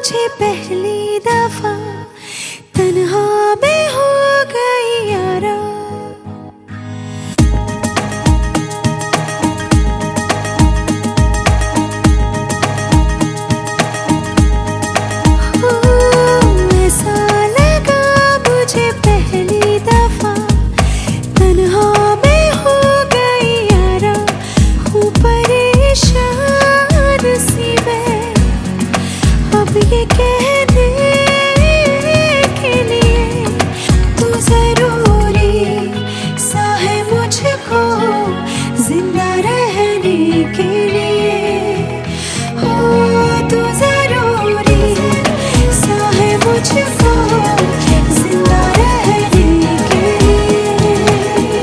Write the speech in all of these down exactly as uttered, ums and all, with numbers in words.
मुझे पहली दफा तन्हा में हो गई यारा। ऐसा लगा मुझे पहली दफा तन्हा में हो गई यारा। हूँ परेशान सी मैं अब ये कहने के लिए तू जरूरी सा है मुझको जिंदा रहने के लिए। हो तू जरूरी सा है मुझको जिंदा रहने के लिए।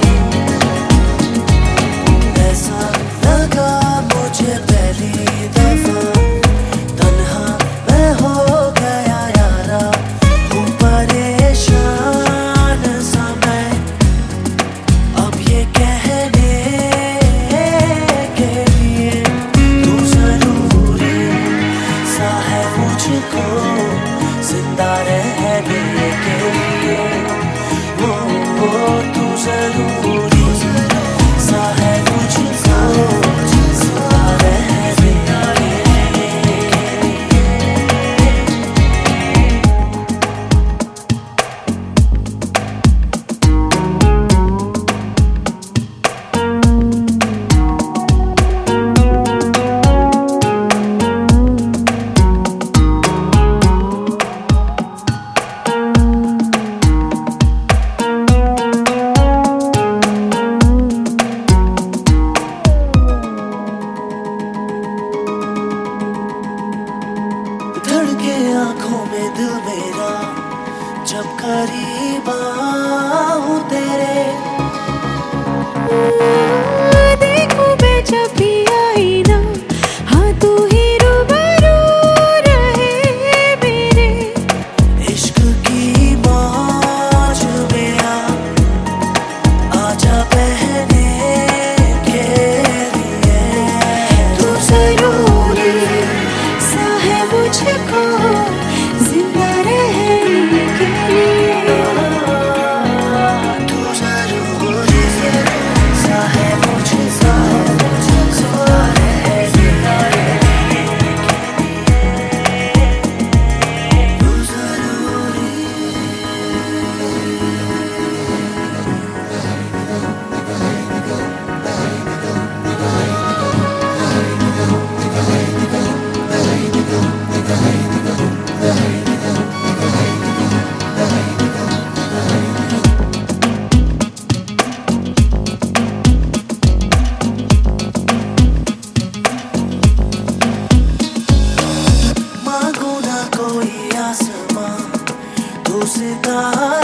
ऐसा लगा मुझे पहली दफा तन्हा मैं हो गया यारा। हूँ परेशान सा मैं अब ये कहने के लिए तू जरूरी सा है मुझको जिंदा रहने के लिए। वो वो तू जरूरी सा है मुझको जिंदा रहने के लिए। धड़के आंखों में दिल मेरा जब करीब आऊं तेरे। देखूं मैं जब भी आई ना हाँ तू ही रूबरू रहे मेरे। इश्क की मौज में आ आजा बहने के लिए। तू जरूरी सा है मुझको जिंदा रहने के लिए। तू जरूरी सा है मुझको जिंदा रहने के लिए। तू जरूरी मांगू ना कोई आसमां तू सितारा